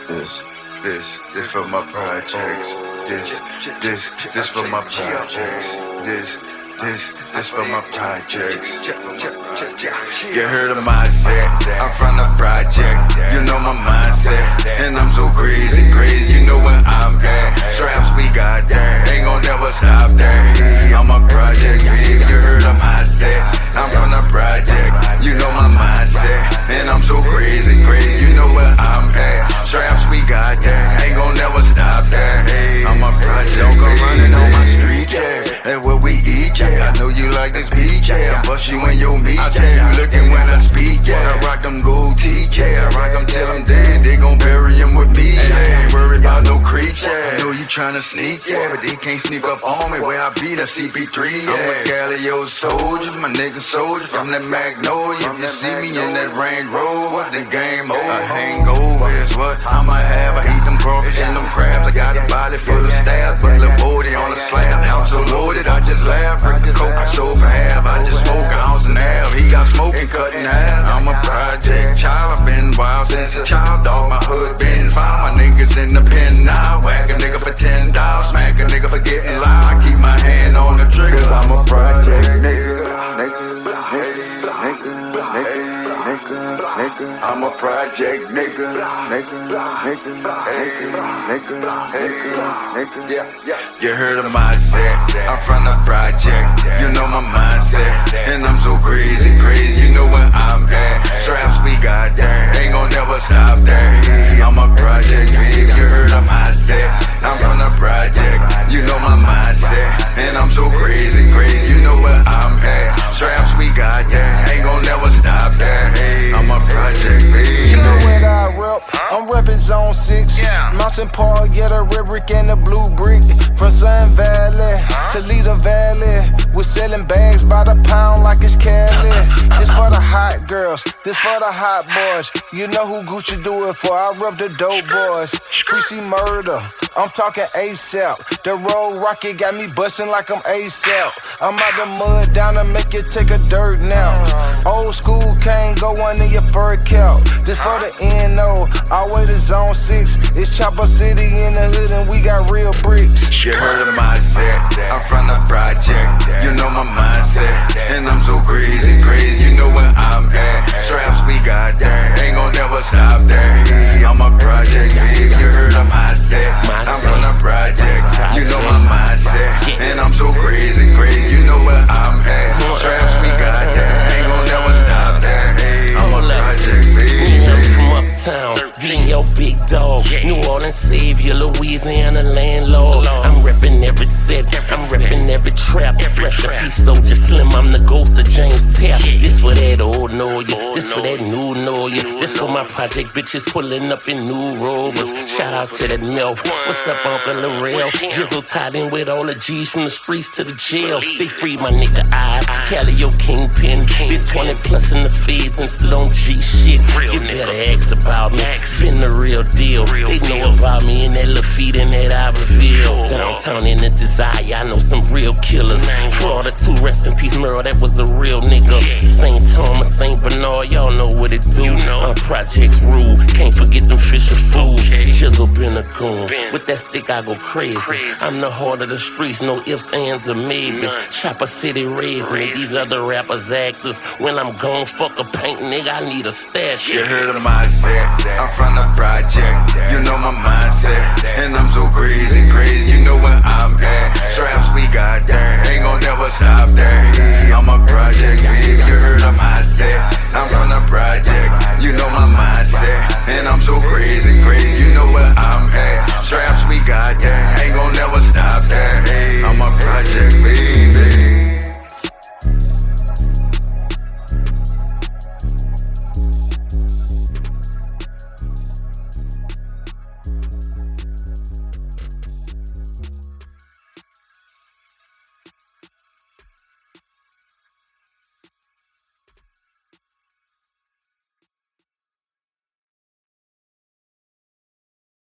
This for my projects. This for my projects. This for my projects. You heard of mindset, I'm from the project. You know my mindset, and I'm so crazy. You know where I'm at. Straps we got there, ain't gon' never stop there. I'm a project, babe. You heard of mindset, I'm from the project. You know my mindset, and I'm so crazy. You know where I'm at. Straps we got there, ain't gon' never stop there. I'm a project, don't go running on my street, yeah. That's what we eat, yeah. I know you like this beat, yeah. I bust you in your meat, yeah. You looking when I speak, yeah. I rock them gold teeth, yeah. I rock them till I'm dead, they gon' bury him with me, yeah. Ain't worried about no creeps, yeah. I know you tryna sneak, yeah. But they can't sneak up on me where I be, that CP3, yeah. I'm a Calio soldier, my nigga soldier from that Magnolia. If you see me in that Range Rover, the game over. A hangover is what I'ma have. I eat them crawfish and them crabs. I got a body full of stabs, but the 40 on the slab. I'm so loaded, I just laugh. Break the coke, I sold for half. I just smoke an ounce and a half. He got smoking cut in half. I'm a project child, I've been wild since a child. Dog, my hood been found. My niggas in the pen now. Whack a nigga for $10, smack a nigga for getting loud. I keep my hand on the trigger. Cause I'm a project nigga. I'm a project nigga. You heard of mindset, I'm from the project. You know my mindset, and I'm so crazy. You know where I'm at. Straps we got there, ain't gon' never stop there. I'm a project, babe. You heard of mindset, I'm from the project. You know my mindset, and I'm so crazy. You know where I'm at. Straps we got there, ain't gon' never stop there. I'm a project, baby. You know what I rep? I'm reppin' Zone 6. Mountain Park, yeah, the red brick and the blue brick. From Sun Valley to Toledo Valley. We're selling bags by the pound like it's Cali. This for the hot girls, this for the hot boys. You know who Gucci do it for, I rep the dope boys. Free C murder, I'm talking ASAP. The road rocket got me bustin' like I'm ASAP. I'm out the mud down to make you take a dirt nap. Old school can't go under your fur cap. This for the NO, all way to Zone 6. It's Chopper City in the hood and we got real bricks. You heard of mindset, I'm from the project. You know my mindset, and I'm so crazy. You know where I'm at. Straps we got there, ain't gon' never stop there. I'm a project, babe. You heard of mindset, I'm from the project. You know my mindset, and I'm so crazy. You know where I'm at. Straps we got there, ain't gon' never stop there. I'm a project, babe. From uptown, VO big dog, New Orleans savior, Louisiana landlord. I'm reppin' every set, I'm reppin' every trap. Rest in peace, Soldier Slim, I'm the ghost of James Tapp. This for that old know ya, this for that new know ya. This for my project bitches pulling up in new Rovers. Shout out to that MILF, what's up Uncle Lorel? Drizzle tied in with all the G's from the streets to the jail. They freed my nigga eyes, Calio Kingpin. Did 20 plus in the feds and still on G shit. You better ask about me, been the real deal. They know about me in that Lafitte and that Iberville. Downtown in the Desire, I know some real killers. Florida 2, rest in peace, Merle, that was a real nigga. St. Thomas, St. Bernard, y'all know what it do. Projects rule, can't forget them Fisher fools. Jizzle been a goon, with that stick I go crazy. I'm the heart of the streets, no ifs, ands, or maybes. Chopper City raised me, these other rappers actors. When I'm gone, fuck a paint, nigga, I need a statue. You heard of mindset, I'm from the